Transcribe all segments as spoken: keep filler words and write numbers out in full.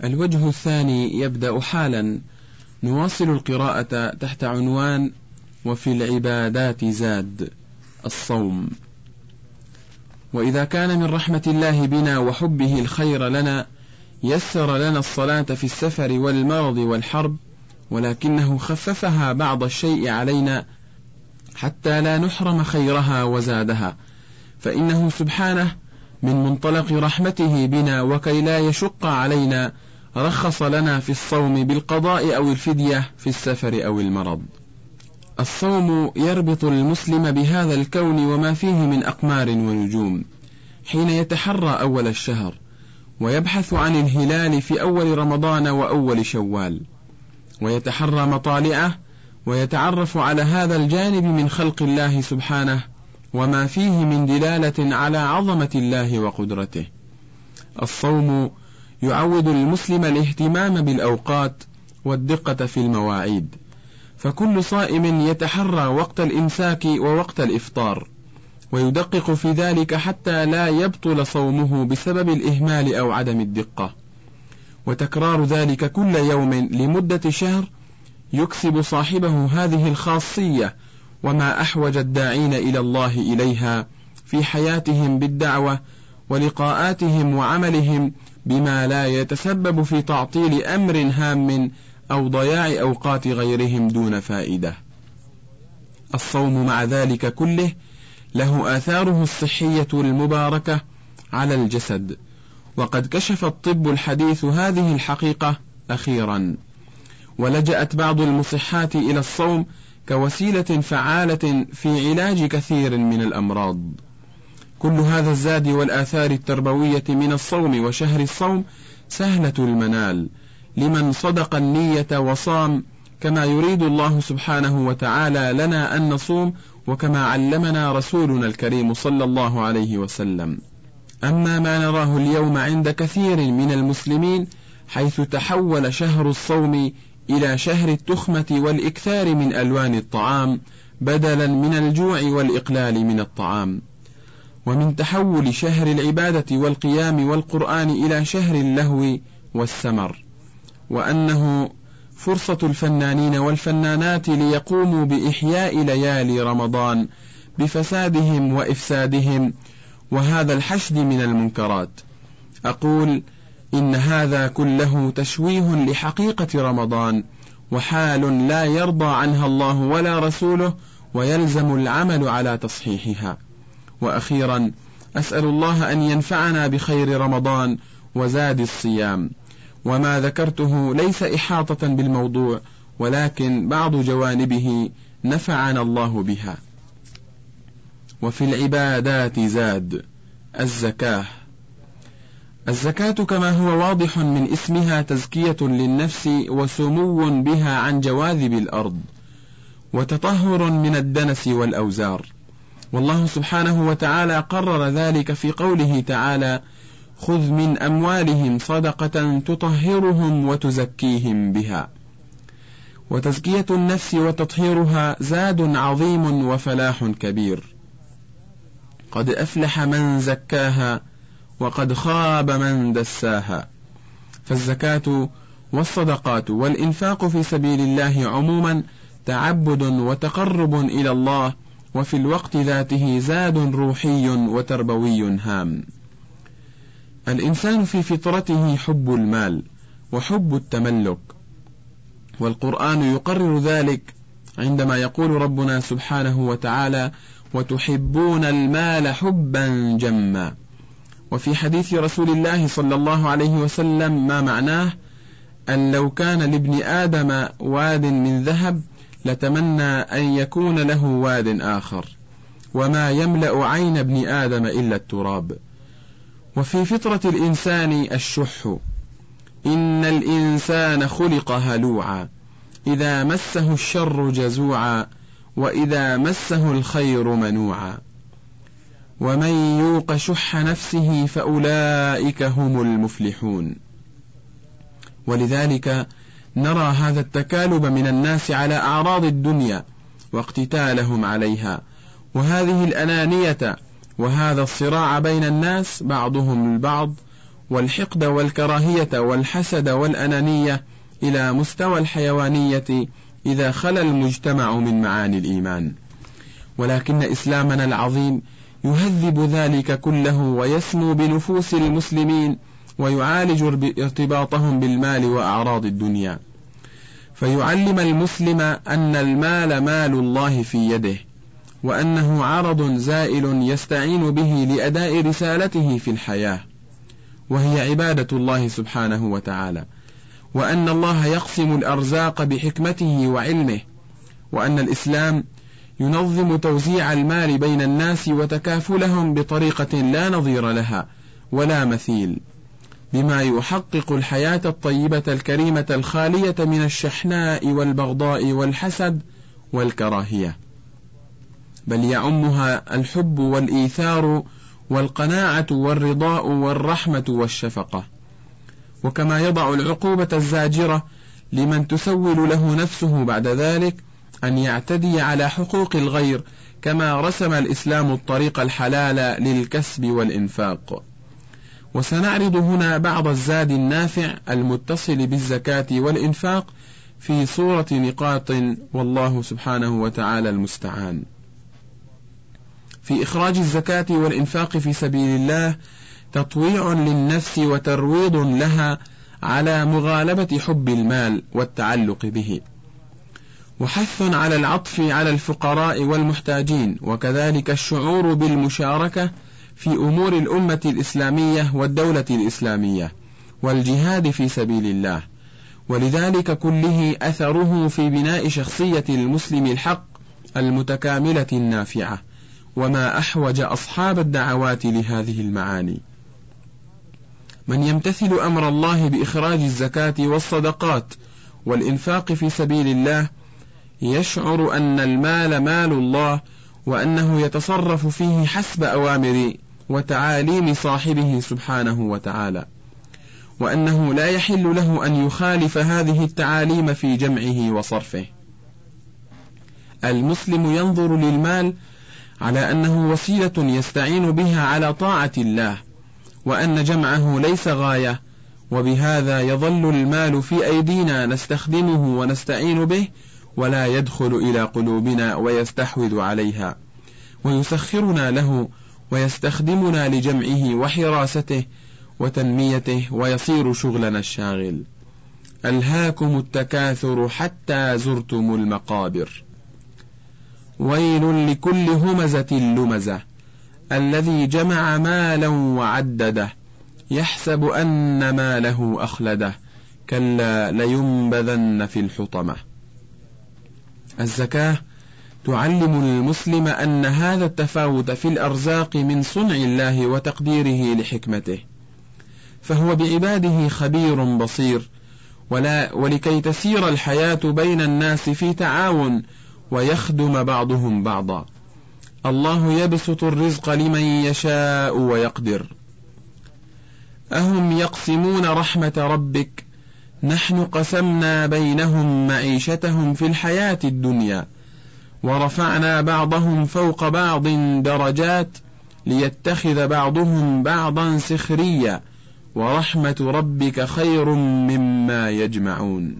الوجه الثاني يبدأ حالا. نواصل القراءة تحت عنوان وفي العبادات زاد الصوم. وإذا كان من رحمة الله بنا وحبه الخير لنا يسر لنا الصلاة في السفر والمرض والحرب، ولكنه خففها بعض الشيء علينا حتى لا نحرم خيرها وزادها، فإنه سبحانه من منطلق رحمته بنا وكي لا يشق علينا رخص لنا في الصوم بالقضاء أو الفدية في السفر أو المرض. الصوم يربط المسلم بهذا الكون وما فيه من أقمار ونجوم حين يتحرى أول الشهر، ويبحث عن الهلال في أول رمضان وأول شوال، ويتحرى مطالعه، ويتعرف على هذا الجانب من خلق الله سبحانه وما فيه من دلالة على عظمة الله وقدرته. الصوم يعود المسلم الاهتمام بالأوقات والدقة في المواعيد، فكل صائم يتحرى وقت الإمساك ووقت الإفطار، ويدقق في ذلك حتى لا يبطل صومه بسبب الإهمال أو عدم الدقة. وتكرار ذلك كل يوم لمدة شهر يكسب صاحبه هذه الخاصية، وما أحوج الداعين إلى الله إليها في حياتهم بالدعوة ولقاءاتهم وعملهم، بما لا يتسبب في تعطيل أمر هام أو ضياع أوقات غيرهم دون فائدة. الصوم مع ذلك كله له آثاره الصحية المباركة على الجسد، وقد كشف الطب الحديث هذه الحقيقة أخيرا، ولجأت بعض المصحات إلى الصوم كوسيلة فعالة في علاج كثير من الأمراض. كل هذا الزاد والآثار التربوية من الصوم وشهر الصوم سهلة المنال لمن صدق النية وصام كما يريد الله سبحانه وتعالى لنا أن نصوم، وكما علمنا رسولنا الكريم صلى الله عليه وسلم. أما ما نراه اليوم عند كثير من المسلمين حيث تحول شهر الصوم إلى شهر التخمة والإكثار من ألوان الطعام بدلا من الجوع والإقلال من الطعام، ومن تحول شهر العبادة والقيام والقرآن إلى شهر اللهو والسمر، وأنه فرصة الفنانين والفنانات ليقوموا بإحياء ليالي رمضان بفسادهم وإفسادهم وهذا الحشد من المنكرات. أقول إن هذا كله تشويه لحقيقة رمضان، وحال لا يرضى عنها الله ولا رسوله، ويلزم العمل على تصحيحها. وأخيرا أسأل الله أن ينفعنا بخير رمضان وزاد الصيام. وما ذكرته ليس إحاطة بالموضوع، ولكن بعض جوانبه نفعنا الله بها. وفي العبادات زاد الزكاة. الزكاة كما هو واضح من اسمها تزكية للنفس وسمو بها عن جواذب الأرض وتطهر من الدنس والأوزار، والله سبحانه وتعالى قرر ذلك في قوله تعالى: خذ من أموالهم صدقة تطهرهم وتزكيهم بها. وتزكية النفس وتطهيرها زاد عظيم وفلاح كبير. قد أفلح من زكاها وقد خاب من دساها. فالزكاة والصدقات والإنفاق في سبيل الله عموما تعبد وتقرب إلى الله، وفي الوقت ذاته زاد روحي وتربوي هام. الإنسان في فطرته حب المال وحب التملك، والقرآن يقرر ذلك عندما يقول ربنا سبحانه وتعالى: وتحبون المال حبا جما. وفي حديث رسول الله صلى الله عليه وسلم ما معناه أن لو كان لابن آدم واد من ذهب لتمنى أن يكون له واد آخر، وما يملأ عين ابن آدم إلا التراب. وفي فطرة الإنسان الشح: إن الإنسان خلق هلوعا إذا مسه الشر جزوعا وإذا مسه الخير منوعا، ومن يوق شح نفسه فأولئك هم المفلحون. ولذلك نرى هذا التكالب من الناس على أعراض الدنيا واقتتالهم عليها، وهذه الأنانية وهذا الصراع بين الناس بعضهم البعض، والحقد والكراهية والحسد والأنانية إلى مستوى الحيوانية إذا خلا المجتمع من معاني الإيمان. ولكن إسلامنا العظيم يهذب ذلك كله ويسمو بنفوس المسلمين ويعالج ارتباطهم بالمال وأعراض الدنيا، فيعلم المسلم أن المال مال الله في يده، وأنه عرض زائل يستعين به لأداء رسالته في الحياة، وهي عبادة الله سبحانه وتعالى، وأن الله يقسم الأرزاق بحكمته وعلمه، وأن الإسلام ينظم توزيع المال بين الناس وتكافلهم بطريقة لا نظير لها ولا مثيل، بما يحقق الحياة الطيبة الكريمة الخالية من الشحناء والبغضاء والحسد والكراهية، بل يعمها الحب والإيثار والقناعة والرضاء والرحمة والشفقة. وكما يضع العقوبة الزاجرة لمن تسول له نفسه بعد ذلك أن يعتدي على حقوق الغير، كما رسم الإسلام الطريق الحلال للكسب والإنفاق. وسنعرض هنا بعض الزاد النافع المتصل بالزكاة والإنفاق في صورة نقاط، والله سبحانه وتعالى المستعان. في إخراج الزكاة والإنفاق في سبيل الله تطويع للنفس وترويض لها على مغالبة حب المال والتعلق به، وحث على العطف على الفقراء والمحتاجين، وكذلك الشعور بالمشاركة في أمور الأمة الإسلامية والدولة الإسلامية والجهاد في سبيل الله. ولذلك كله أثره في بناء شخصية المسلم الحق المتكاملة النافعة، وما أحوج أصحاب الدعوات لهذه المعاني. من يمتثل أمر الله بإخراج الزكاة والصدقات والإنفاق في سبيل الله يشعر أن المال مال الله، وأنه يتصرف فيه حسب أوامر وتعاليم صاحبه سبحانه وتعالى، وأنه لا يحل له أن يخالف هذه التعاليم في جمعه وصرفه. المسلم ينظر للمال على أنه وسيلة يستعين بها على طاعة الله، وأن جمعه ليس غاية، وبهذا يظل المال في أيدينا نستخدمه ونستعين به، ولا يدخل إلى قلوبنا ويستحوذ عليها ويسخرنا له ويستخدمنا لجمعه وحراسته وتنميته، ويصير شغلنا الشاغل. ألهاكم التكاثر حتى زرتم المقابر، ويل لكل همزة لمزة الذي جمع مالا وعدده يحسب أن ماله أخلده كلا لينبذن في الحطمة. الزكاة تعلم المسلم أن هذا التفاوت في الأرزاق من صنع الله وتقديره لحكمته، فهو بعباده خبير بصير، ولا ولكي تسير الحياة بين الناس في تعاون ويخدم بعضهم بعضا. الله يبسط الرزق لمن يشاء ويقدر. أهم يقسمون رحمة ربك نحن قسمنا بينهم معيشتهم في الحياة الدنيا ورفعنا بعضهم فوق بعض درجات ليتخذ بعضهم بعضا سخريا ورحمة ربك خير مما يجمعون.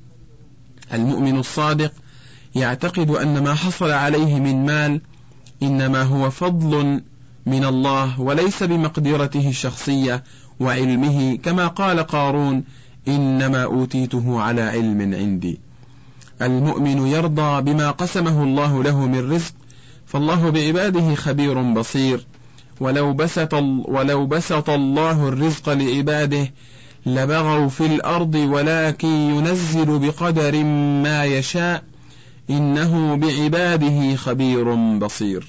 المؤمن الصادق يعتقد أن ما حصل عليه من مال إنما هو فضل من الله وليس بمقدرته الشخصية وعلمه، كما قال قارون إنما أوتيته على علم عندي. المؤمن يرضى بما قسمه الله له من رزق، فالله بعباده خبير بصير، ولو بسط, ولو بسط الله الرزق لعباده لبغوا في الأرض ولكن ينزل بقدر ما يشاء إنه بعباده خبير بصير.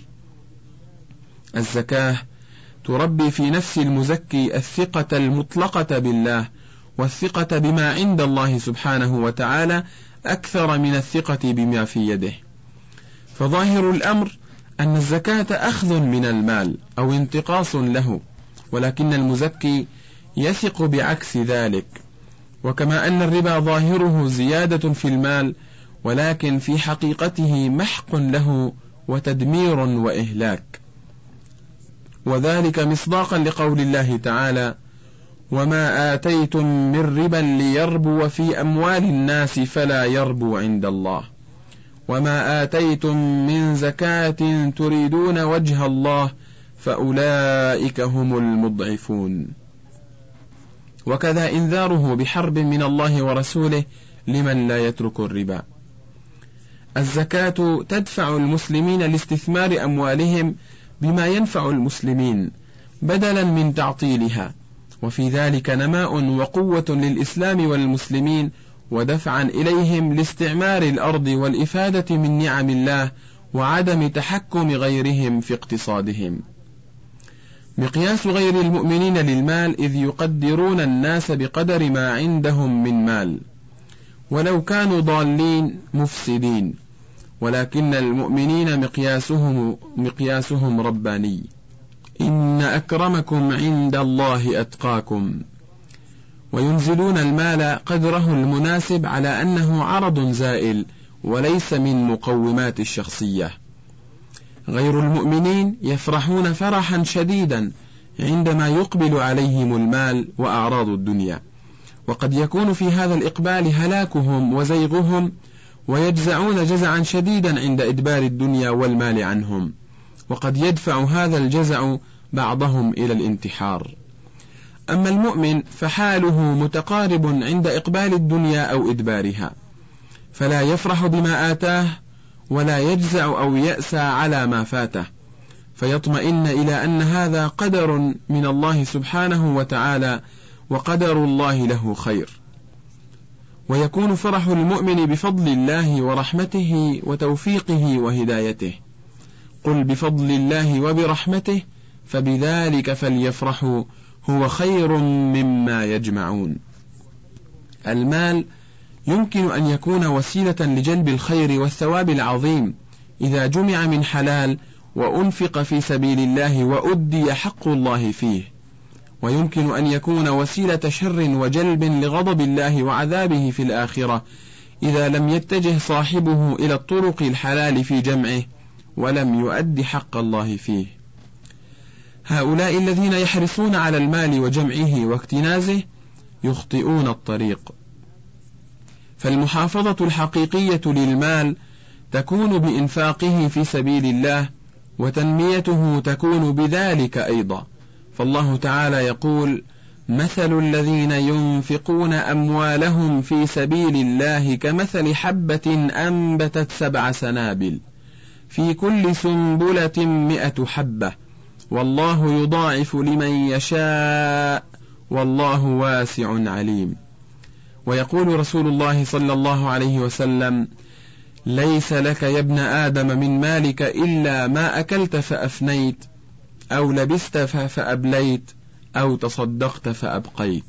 الزكاة تربي في نفس المزكي الثقة المطلقة بالله والثقة بما عند الله سبحانه وتعالى أكثر من الثقة بما في يده. فظاهر الأمر أن الزكاة أخذ من المال أو انتقاص له، ولكن المزكي يثق بعكس ذلك. وكما أن الربا ظاهره زيادة في المال، ولكن في حقيقته محق له وتدمير وإهلاك، وذلك مصداقا لقول الله تعالى وما آتيتم من ربا ليربو في أموال الناس فلا يربو عند الله، وما آتيتم من زكاة تريدون وجه الله فأولئك هم المضعفون. وكذا إنذاره بحرب من الله ورسوله لمن لا يترك الربا. الزكاة تدفع المسلمين لاستثمار أموالهم بما ينفع المسلمين بدلا من تعطيلها، وفي ذلك نماء وقوة للإسلام والمسلمين، ودفعا إليهم لاستعمار الأرض والإفادة من نعم الله وعدم تحكم غيرهم في اقتصادهم. مقياس غير المؤمنين للمال إذ يقدرون الناس بقدر ما عندهم من مال ولو كانوا ضالين مفسدين، ولكن المؤمنين مقياسهم, مقياسهم رباني. إن أكرمكم عند الله أتقاكم. وينزلون المال قدره المناسب على أنه عرض زائل وليس من مقومات الشخصية. غير المؤمنين يفرحون فرحا شديدا عندما يقبل عليهم المال وأعراض الدنيا، وقد يكون في هذا الإقبال هلاكهم وزيغهم، ويجزعون جزعا شديدا عند إدبار الدنيا والمال عنهم، وقد يدفع هذا الجزع بعضهم إلى الانتحار. أما المؤمن فحاله متقارب عند إقبال الدنيا أو إدبارها، فلا يفرح بما آتاه ولا يجزع أو يأسى على ما فاته، فيطمئن إلى أن هذا قدر من الله سبحانه وتعالى، وقدر الله له خير. ويكون فرح المؤمن بفضل الله ورحمته وتوفيقه وهدايته. قل بفضل الله وبرحمته فبذلك فليفرحوا هو خير مما يجمعون. المال يمكن أن يكون وسيلة لجلب الخير والثواب العظيم إذا جمع من حلال وأنفق في سبيل الله وأدي حق الله فيه، ويمكن أن يكون وسيلة شر وجلب لغضب الله وعذابه في الآخرة إذا لم يتجه صاحبه إلى الطرق الحلال في جمعه ولم يؤدي حق الله فيه. هؤلاء الذين يحرصون على المال وجمعه واكتنازه يخطئون الطريق، فالمحافظة الحقيقية للمال تكون بإنفاقه في سبيل الله، وتنميته تكون بذلك أيضا. فالله تعالى يقول: مثل الذين ينفقون أموالهم في سبيل الله كمثل حبة أنبتت سبع سنابل في كل سنبلة مئة حبة والله يضاعف لمن يشاء والله واسع عليم. ويقول رسول الله صلى الله عليه وسلم: ليس لك يا ابن آدم من مالك إلا ما أكلت فأفنيت، أو لبست فأبليت، أو تصدقت فأبقيت.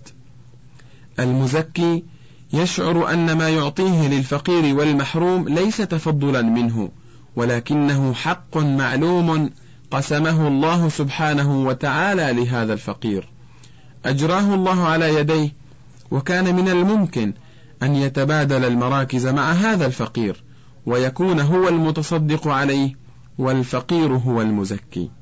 المزكي يشعر أن ما يعطيه للفقير والمحروم ليس تفضلا منه، ولكنه حق معلوم قسمه الله سبحانه وتعالى لهذا الفقير، أجراه الله على يديه، وكان من الممكن أن يتبادل المراكز مع هذا الفقير ويكون هو المتصدق عليه والفقير هو المزكي.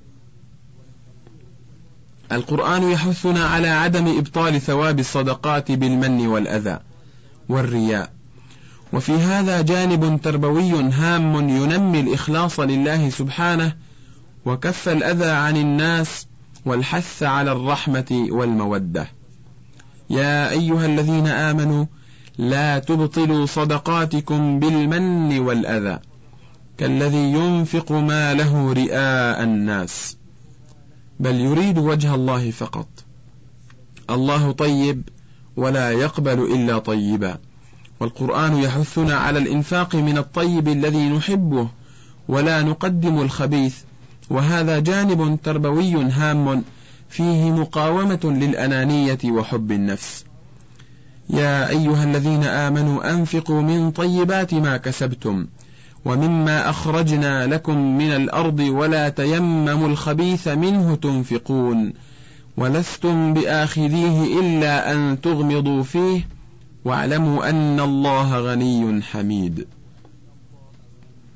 القرآن يحثنا على عدم إبطال ثواب الصدقات بالمن والأذى والرياء، وفي هذا جانب تربوي هام ينمي الإخلاص لله سبحانه وكف الأذى عن الناس والحث على الرحمة والمودة. يا أيها الذين آمنوا لا تبطلوا صدقاتكم بالمن والأذى كالذي ينفق ماله رئاء الناس، بل يريد وجه الله فقط. الله طيب ولا يقبل إلا طيبا، والقرآن يحثنا على الإنفاق من الطيب الذي نحبه ولا نقدم الخبيث، وهذا جانب تربوي هام فيه مقاومة للأنانية وحب النفس. يا أيها الذين آمنوا أنفقوا من طيبات ما كسبتم ومما أخرجنا لكم من الأرض ولا تيمموا الخبيث منه تنفقون ولستم بآخذيه إلا أن تغمضوا فيه واعلموا أن الله غني حميد.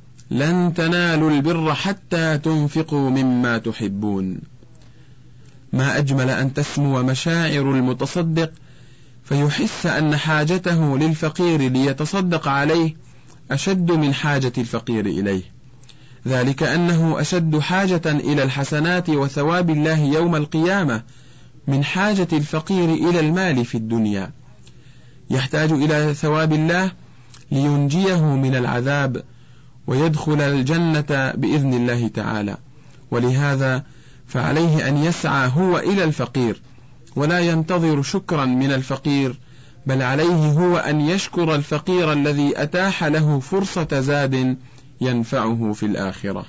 لن تنالوا البر حتى تنفقوا مما تحبون. ما أجمل أن تسمو مشاعر المتصدق فيحس أن حاجته للفقير ليتصدق عليه أشد من حاجة الفقير إليه، ذلك أنه أشد حاجة إلى الحسنات وثواب الله يوم القيامة من حاجة الفقير إلى المال في الدنيا. يحتاج إلى ثواب الله لينجيه من العذاب ويدخل الجنة بإذن الله تعالى، ولهذا فعليه أن يسعى هو إلى الفقير ولا ينتظر شكرا من الفقير، بل عليه هو أن يشكر الفقير الذي أتاح له فرصة زاد ينفعه في الآخرة.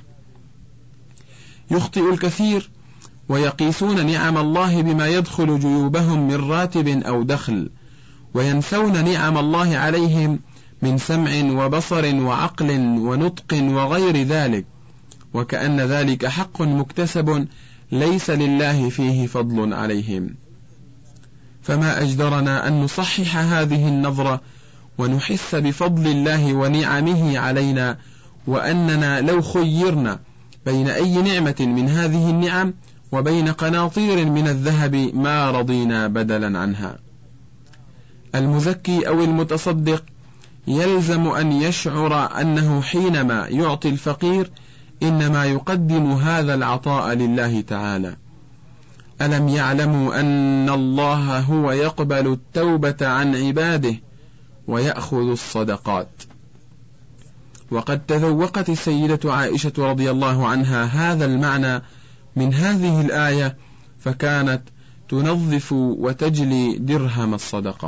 يخطئ الكثير ويقيسون نعم الله بما يدخل جيوبهم من راتب أو دخل، وينسون نعم الله عليهم من سمع وبصر وعقل ونطق وغير ذلك، وكأن ذلك حق مكتسب ليس لله فيه فضل عليهم. فما أجدرنا أن نصحح هذه النظرة ونحس بفضل الله ونعمه علينا، وأننا لو خيرنا بين أي نعمة من هذه النعم وبين قناطير من الذهب ما رضينا بدلا عنها. المزكي أو المتصدق يلزم أن يشعر أنه حينما يعطي الفقير إنما يقدم هذا العطاء لله تعالى. ألم يعلموا أن الله هو يقبل التوبة عن عباده ويأخذ الصدقات؟ وقد تذوقت السيدة عائشة رضي الله عنها هذا المعنى من هذه الآية، فكانت تنظف وتجلي درهم الصدقة.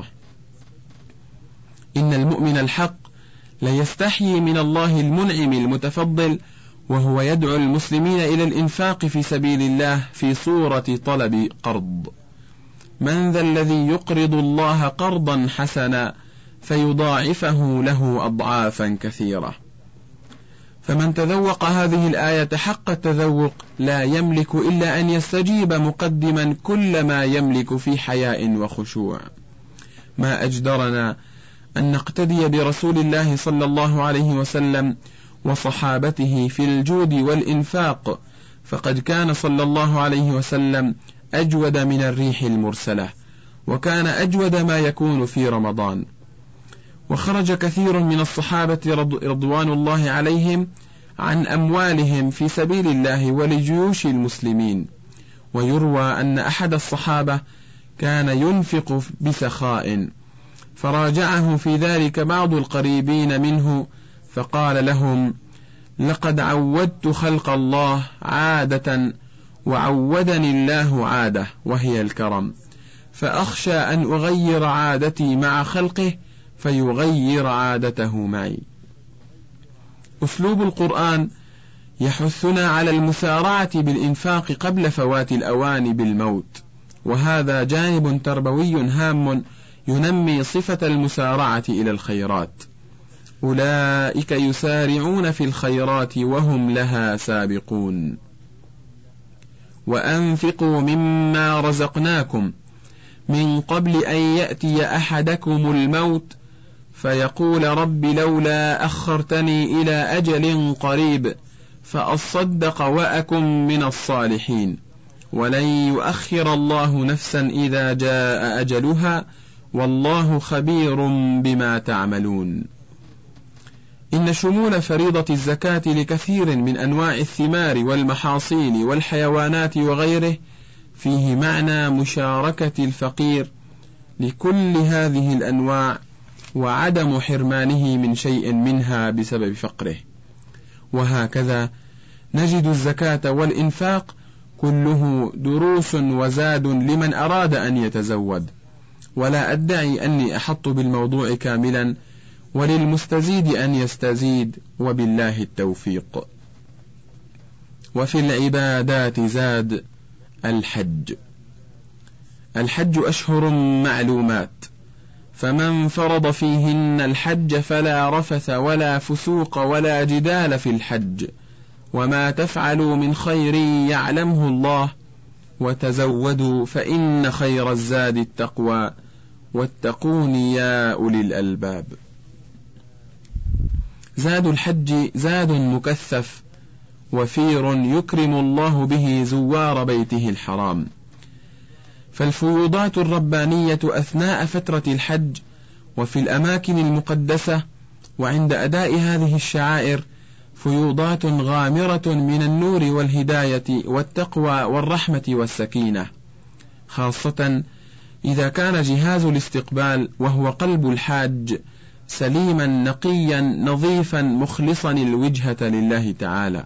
إن المؤمن الحق ليستحيي من الله المنعم المتفضل، وهو يدعو المسلمين إلى الإنفاق في سبيل الله في صورة طلب قرض. من ذا الذي يقرض الله قرضا حسنا فيضاعفه له أضعافا كثيرة؟ فمن تذوق هذه الآية حق التذوق لا يملك إلا أن يستجيب مقدما كل ما يملك في حياء وخشوع. ما أجدرنا أن نقتدي برسول الله صلى الله عليه وسلم وصحابته في الجود والإنفاق، فقد كان صلى الله عليه وسلم أجود من الريح المرسلة، وكان أجود ما يكون في رمضان. وخرج كثير من الصحابة رضوان الله عليهم عن أموالهم في سبيل الله ولجيوش المسلمين، ويروى أن أحد الصحابة كان ينفق بسخاء، فراجعه في ذلك بعض القريبين منه فقال لهم: لقد عودت خلق الله عادة وعودني الله عادة وهي الكرم، فأخشى أن أغير عادتي مع خلقه فيغير عادته معي. أسلوب القرآن يحثنا على المسارعة بالإنفاق قبل فوات الأوان بالموت، وهذا جانب تربوي هام ينمي صفة المسارعة إلى الخيرات. أولئك يسارعون في الخيرات وهم لها سابقون. وأنفقوا مما رزقناكم من قبل أن يأتي أحدكم الموت فيقول رب لولا أخرتني إلى أجل قريب فأصدق وأكن من الصالحين ولن يؤخر الله نفسا إذا جاء أجلها والله خبير بما تعملون. إن شمول فريضة الزكاة لكثير من أنواع الثمار والمحاصيل والحيوانات وغيره فيه معنى مشاركة الفقير لكل هذه الأنواع وعدم حرمانه من شيء منها بسبب فقره. وهكذا نجد الزكاة والإنفاق كله دروس وزاد لمن أراد أن يتزود، ولا أدعي أني أحط بالموضوع كاملا، وللمستزيد أن يستزيد، وبالله التوفيق. وفي العبادات زاد الحج. الحج أشهر معلومات، فمن فرض فيهن الحج فلا رفث ولا فسوق ولا جدال في الحج، وما تفعلوا من خير يعلمه الله، وتزودوا فإن خير الزاد التقوى، واتقون يا أولي الألباب. زاد الحج زاد مكثف وفير يكرم الله به زوار بيته الحرام، فالفيوضات الربانية أثناء فترة الحج وفي الأماكن المقدسة وعند أداء هذه الشعائر فيوضات غامرة من النور والهداية والتقوى والرحمة والسكينة، خاصة إذا كان جهاز الاستقبال وهو قلب الحاج سليما نقيا نظيفا مخلصا الوجهة لله تعالى.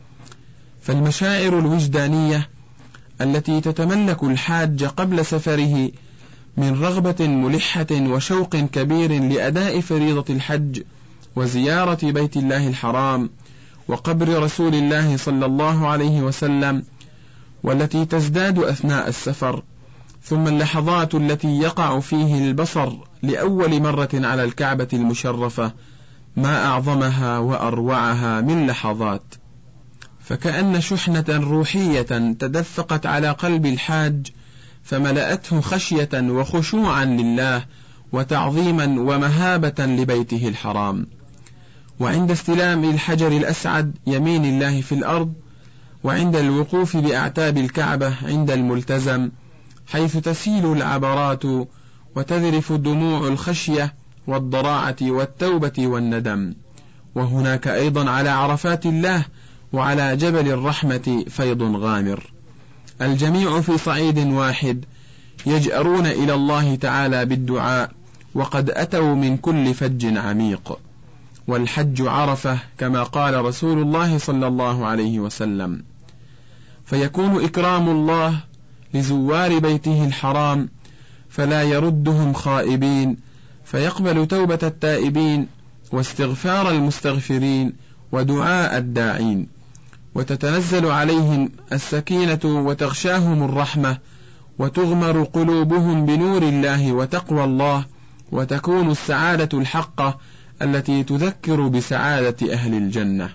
فالمشاعر الوجدانية التي تتملك الحاج قبل سفره من رغبة ملحة وشوق كبير لأداء فريضة الحج وزيارة بيت الله الحرام وقبر رسول الله صلى الله عليه وسلم، والتي تزداد أثناء السفر، ثم اللحظات التي يقع فيه البصر لأول مرة على الكعبة المشرفة، ما أعظمها وأروعها من لحظات، فكأن شحنة روحية تدفقت على قلب الحاج فملأته خشية وخشوعا لله وتعظيما ومهابة لبيته الحرام. وعند استلام الحجر الأسعد يمين الله في الأرض، وعند الوقوف بأعتاب الكعبة عند الملتزم، حيث تسيل العبرات وتذرف دموع الخشية والضراعة والتوبة والندم. وهناك أيضا على عرفات الله وعلى جبل الرحمة فيض غامر، الجميع في صعيد واحد يجأرون إلى الله تعالى بالدعاء، وقد أتوا من كل فج عميق. والحج عرفة كما قال رسول الله صلى الله عليه وسلم، فيكون إكرام الله لزوار بيته الحرام فلا يردهم خائبين، فيقبل توبة التائبين واستغفار المستغفرين ودعاء الداعين، وتتنزل عليهم السكينة وتغشاهم الرحمة، وتغمر قلوبهم بنور الله وتقوى الله، وتكون السعادة الحقة التي تذكر بسعادة أهل الجنة.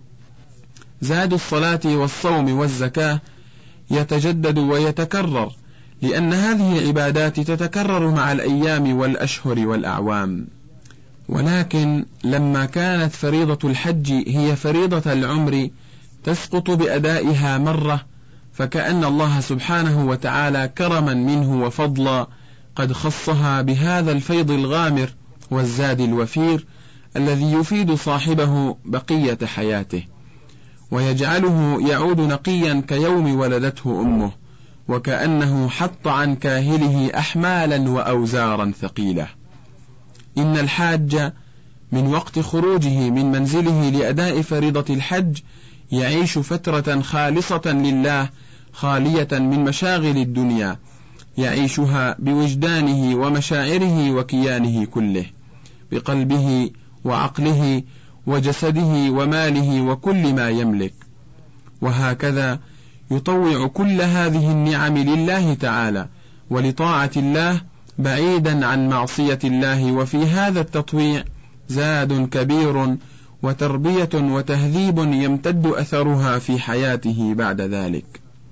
زاد الصلاة والصوم والزكاة يتجدد ويتكرر، لأن هذه العبادات تتكرر مع الأيام والأشهر والأعوام. ولكن لما كانت فريضة الحج هي فريضة العمر تسقط بأدائها مرة، فكأن الله سبحانه وتعالى كرما منه وفضلا قد خصها بهذا الفيض الغامر والزاد الوفير الذي يفيد صاحبه بقية حياته، ويجعله يعود نقيا كيوم ولدته أمه، وكأنه حط عن كاهله أحمالا وأوزارا ثقيلة. إن الحاج من وقت خروجه من منزله لأداء فريضة الحج يعيش فترة خالصة لله خالية من مشاغل الدنيا، يعيشها بوجدانه ومشاعره وكيانه كله، بقلبه وعقله وجسده وماله وكل ما يملك. وهكذا يطوع كل هذه النعم لله تعالى ولطاعة الله بعيدا عن معصية الله. وفي هذا التطويع زاد كبير وتربية وتهذيب يمتد أثرها في حياته بعد ذلك.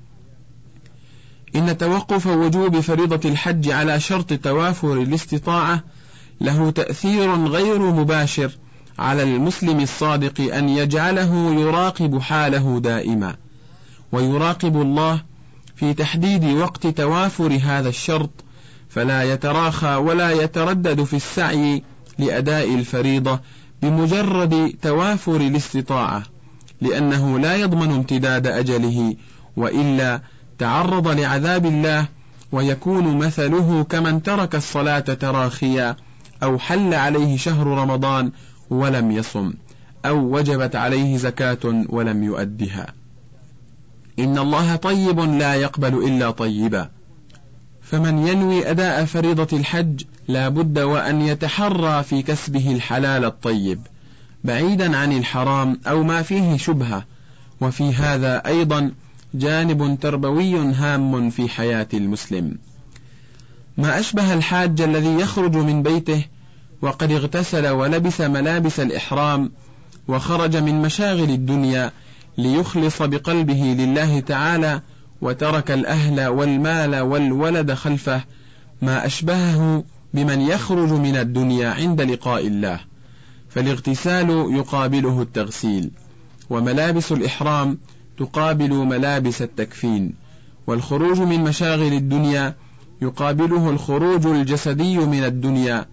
إن توقف وجوب فريضة الحج على شرط توافر الاستطاعة له تأثير غير مباشر على المسلم الصادق أن يجعله يراقب حاله دائما، ويراقب الله في تحديد وقت توافر هذا الشرط، فلا يتراخى ولا يتردد في السعي لأداء الفريضة بمجرد توافر الاستطاعة، لأنه لا يضمن امتداد أجله، وإلا تعرض لعذاب الله، ويكون مثله كمن ترك الصلاة تراخيا، أو حل عليه شهر رمضان ولم يصم، أو وجبت عليه زكاة ولم يؤدها. إن الله طيب لا يقبل إلا طيبا، فمن ينوي أداء فريضة الحج لا بد وأن يتحرى في كسبه الحلال الطيب بعيدا عن الحرام أو ما فيه شبهة. وفي هذا أيضا جانب تربوي هام في حياة المسلم. ما أشبه الحاج الذي يخرج من بيته وقد اغتسل ولبس ملابس الإحرام وخرج من مشاغل الدنيا ليخلص بقلبه لله تعالى، وترك الأهل والمال والولد خلفه، ما أشبهه بمن يخرج من الدنيا عند لقاء الله، فالاغتسال يقابله التغسيل، وملابس الإحرام تقابل ملابس التكفين، والخروج من مشاغل الدنيا يقابله الخروج الجسدي من الدنيا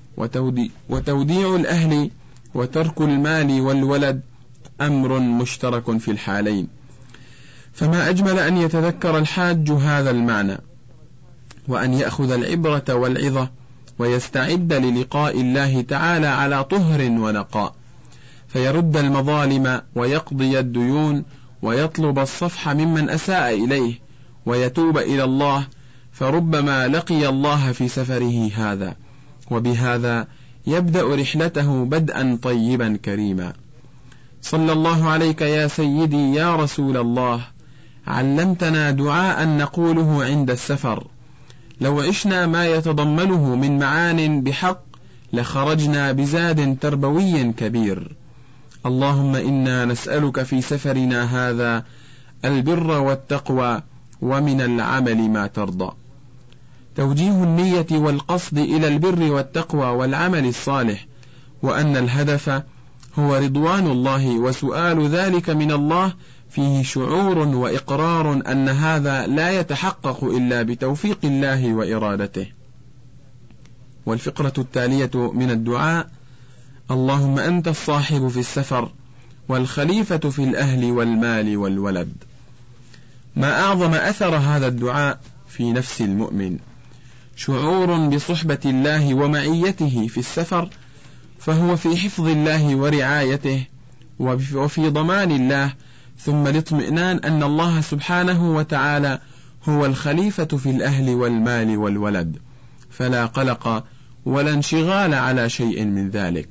وتوديع الأهل وترك المال والولد أمر مشترك في الحالين. فما أجمل أن يتذكر الحاج هذا المعنى، وأن يأخذ العبرة والعظة ويستعد للقاء الله تعالى على طهر ونقاء، فيرد المظالم ويقضي الديون ويطلب الصفح ممن أساء إليه ويتوب إلى الله، فربما لقي الله في سفره هذا، وبهذا يبدأ رحلته بدءا طيبا كريما. صلى الله عليك يا سيدي يا رسول الله، علمتنا دعاء نقوله عند السفر، لو عشنا ما يتضمنه من معان بحق لخرجنا بزاد تربوي كبير. اللهم إنا نسألك في سفرنا هذا البر والتقوى ومن العمل ما ترضى. توجيه النية والقصد إلى البر والتقوى والعمل الصالح، وأن الهدف هو رضوان الله وسؤال ذلك من الله، فيه شعور وإقرار أن هذا لا يتحقق إلا بتوفيق الله وإرادته. والفقرة التالية من الدعاء: اللهم أنت الصاحب في السفر والخليفة في الأهل والمال والولد. ما أعظم أثر هذا الدعاء في نفس المؤمن، شعور بصحبة الله ومعيته في السفر، فهو في حفظ الله ورعايته وفي ضمان الله، ثم الاطمئنان أن الله سبحانه وتعالى هو الخليفة في الأهل والمال والولد، فلا قلق ولا انشغال على شيء من ذلك.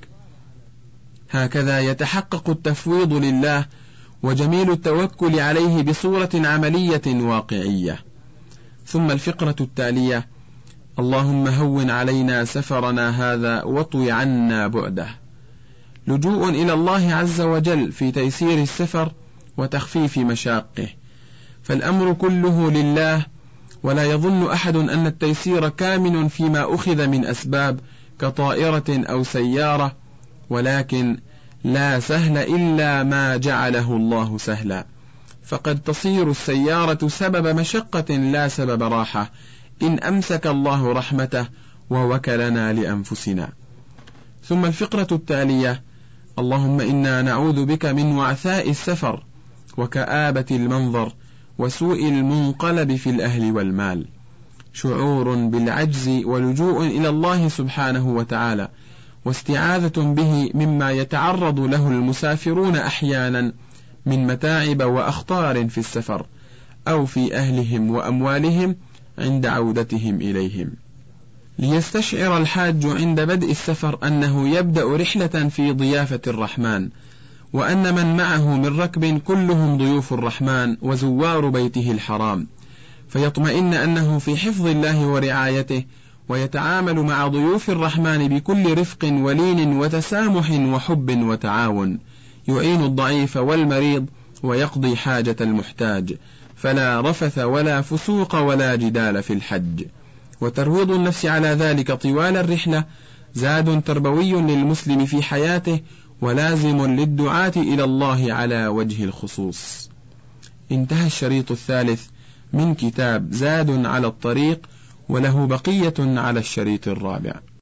هكذا يتحقق التفويض لله وجميل التوكل عليه بصورة عملية واقعية. ثم الفقرة التالية: اللهم هون علينا سفرنا هذا واطوي عنا بعده. لجوء إلى الله عز وجل في تيسير السفر وتخفيف مشاقه، فالأمر كله لله، ولا يظن أحد أن التيسير كامن فيما أخذ من أسباب كطائرة أو سيارة، ولكن لا سهل إلا ما جعله الله سهلا، فقد تصير السيارة سبب مشقة لا سبب راحة إن أمسك الله رحمته ووكلنا لأنفسنا. ثم الفقرة التالية: اللهم إنا نعوذ بك من وعثاء السفر وكآبة المنظر وسوء المنقلب في الأهل والمال، شعور بالعجز ولجوء إلى الله سبحانه وتعالى، واستعاذة به مما يتعرض له المسافرون أحيانا من متاعب وأخطار في السفر أو في أهلهم وأموالهم عند عودتهم إليهم. ليستشعر الحاج عند بدء السفر أنه يبدأ رحلة في ضيافة الرحمن، وأن من معه من ركب كلهم ضيوف الرحمن وزوار بيته الحرام، فيطمئن أنه في حفظ الله ورعايته، ويتعامل مع ضيوف الرحمن بكل رفق ولين وتسامح وحب وتعاون، يعين الضعيف والمريض ويقضي حاجة المحتاج، فلا رفث ولا فسوق ولا جدال في الحج. وترويض النفس على ذلك طوال الرحلة زاد تربوي للمسلم في حياته، ولازم للدعاة إلى الله على وجه الخصوص. انتهى الشريط الثالث من كتاب زاد على الطريق، وله بقية على الشريط الرابع.